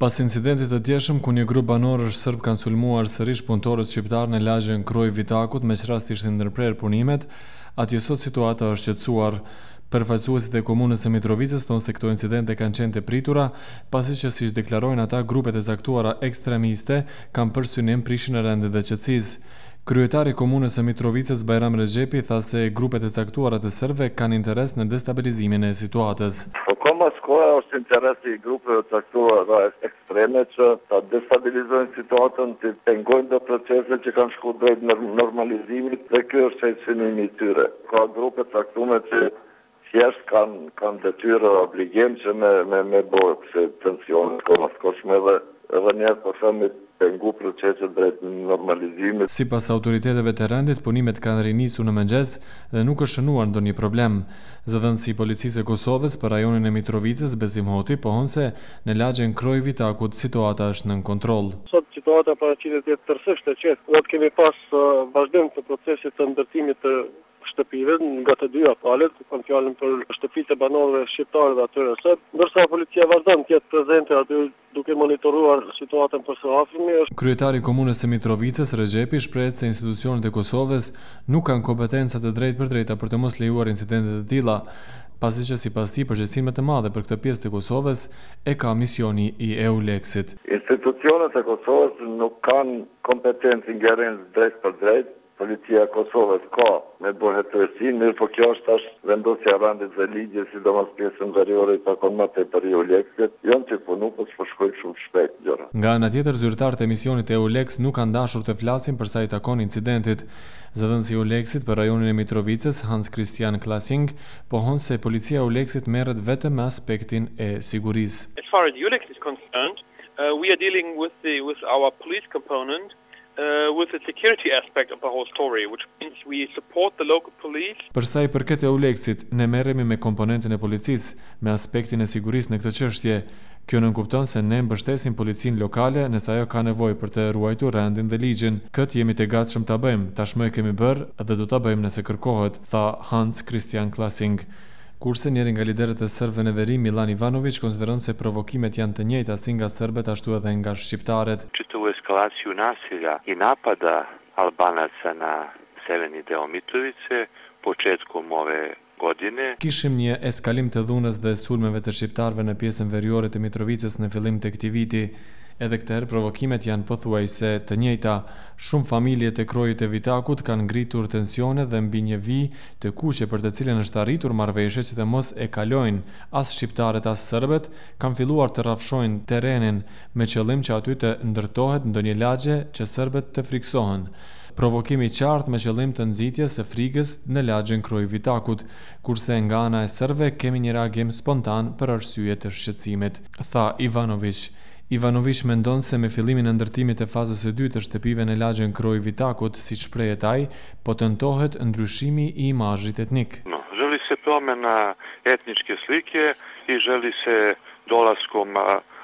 Pas incidentit të djeshëm ku një grup banorësh serb kanë sulmuar sërish punëtorët shqiptar në lagjen Kroj Vitakut me që rast ishte ndërprer punimet, atje sot situata është qetësuar. Përfaqësuesit e komunës së Mitrovicës thonë se këto incidente kanë qenë të pritura, pasi që siç deklarojnë ata, grupet e caktuara ekstremiste kanë për synim prishjen e rendit dhe qetësisë. Kryetari i komunës së Mitrovicës Bajram Rexhepi tha se grupet e caktuara të serbëve kanë interes në destabilizimin e situatës. Ka mas koha është interesi i grupeve të caktuara ekstreme që ta destabilizojnë situatën, të pengojnë do procese që kanë shku drejt normalizimit dhe ky është synimi i tyre. Ka grupe të caktuara që thjesht kanë detyrë obligim që me bërë se tensionet ka mas koshme edhe njerë po themi pengu procese drejt normalizimit. Sipas autoriteteve të rendit, punimet kanë rinisur në mëngjes dhe nuk është shënuar ndonjë problem. Zëdhënësi i policisë së Kosovës për rajonin e Mitrovicës, Besim Hoti, pohon se në lagjen Kroj Vitakut situata është nën kontroll. Sot situata paraqitet të jetë tërësisht e qetë. Ne kemi pas vazhdim të procesit të ndërtimit të shtëpive nga të dyja palët, kanë fjalën për shtëpitë e banorëve shqiptarë dhe atyre serb, ndërsa policia vazhdon të jetë prezente aty duke monitoruar situatën për së afërmi. Kryetari i komunës së Mitrovicës, Rexhepi, shprehet se institucionet e Kosovës nuk kanë kompetenca të drejtë për drejta për të mos lejuar incidente të tilla, pasi që sipas tij përgjegjësinë më të madhe për këtë pjesë të Kosovës e ka misioni i EULEX-it. Institucionet e Kosovës nuk kanë kompetencë ingerencë drejt për drejt. Policia e Kosovës ka me bërë hetërësi, mirë po kjo është vendosja e rendit dhe ligje, sidomos pjesën veriore i takon më tepër EULEX-it, janë që punu po shkojnë shumë shpejt gjëra. Nga ana tjetër, zyrtarët e misionit EULEX nuk kanë dashur të flasin për sa i takon incidentit. Zëdhënësi i EULEX-it për rajonin e Mitrovicës, Hans Christian Klasing, pohon se policia e EULEX-it merret vetëm me aspektin e sigurisë. As far as EULEX is concerned, we are dealing with our police component. With the security aspect of the whole story, which means we support the local police. Për sa i përket EULEX-it, ne merremi me komponentin e policisë, me aspektin e sigurisë në këtë çështje. Kjo nënkupton se ne mbështesim policinë lokale nëse ajo ka nevojë për të ruajtur rendin dhe ligjin. Këtë jemi të gatshëm ta bëjmë, tashmë e kemi bërë dhe do ta bëjmë nëse kërkohet, tha Hans Christian Klasing. Kurse njëri nga liderët e serbëve në veri, Milan Ivanović, konsideron se provokimet janë të njëjta si nga serbët ashtu edhe nga shqiptarët. Čitavu eskalaciju nasilja i napada Albanaca na severni deo Mitrovice početkom ove godine. Kishim një eskalim të dhunës dhe sulmeve të shqiptarëve në pjesën veriore të Mitrovicës në fillim të këtij viti. Edhe këtë herë provokimet janë pothuajse të njëjta. Shumë familje të Krojit e Vitakut kanë ngritur tensione dhe mbi një vijë të kuqe për të cilën është arritur marrëveshje që të mos e kalojnë as shqiptarët as serbët, kanë filluar të rrafshojnë terrenin me qëllim që aty të ndërtohet ndonjë lagje që serbët të friksohen. Provokimi i qartë me qëllim të nxitjes së frikës në lagjen Kroj Vitakut, kurse nga ana e serbëve kemi një reagim spontan për arsye të shqetësimit, tha Ivanović. Ivanović mendon se me fillimin e ndërtimit të fazës së dytë të shtëpive në lagjen Kroj Vitakut, siç shprehet ai, po tentohet ndryshimi i imazhit etnik. Želi se promjena etničke slike i želi se dolaskom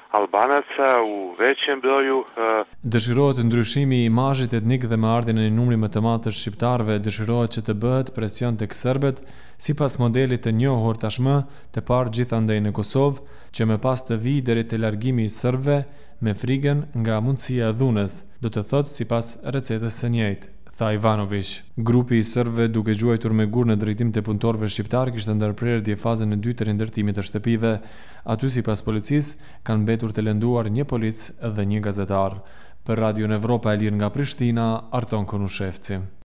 Albanaca u većem broju. Dëshirohet ndryshimi i imazhit etnik dhe me ardhjen e një numri më të madh të shqiptarëve, dëshirohet që të bëhet presion tek serbët, sipas modelit të njohur tashmë të parë gjithandej në Kosovë, që më pas të vijë deri te largimi i serbëve me frikën nga mundësia e dhunës, do të thotë sipas recetës së njëjtë, tha Ivanović. Grupi i serbëve, duke gjuajtur me gur në drejtim të punëtorëve shqiptar, kishte ndërprerë dje fazën e dytë të rindërtimit të shtëpive. Aty sipas policisë kanë mbetur të lënduar një polic dhe një gazetar. Për Radio Evropa e Lirë nga Prishtina, Arton Konushevci.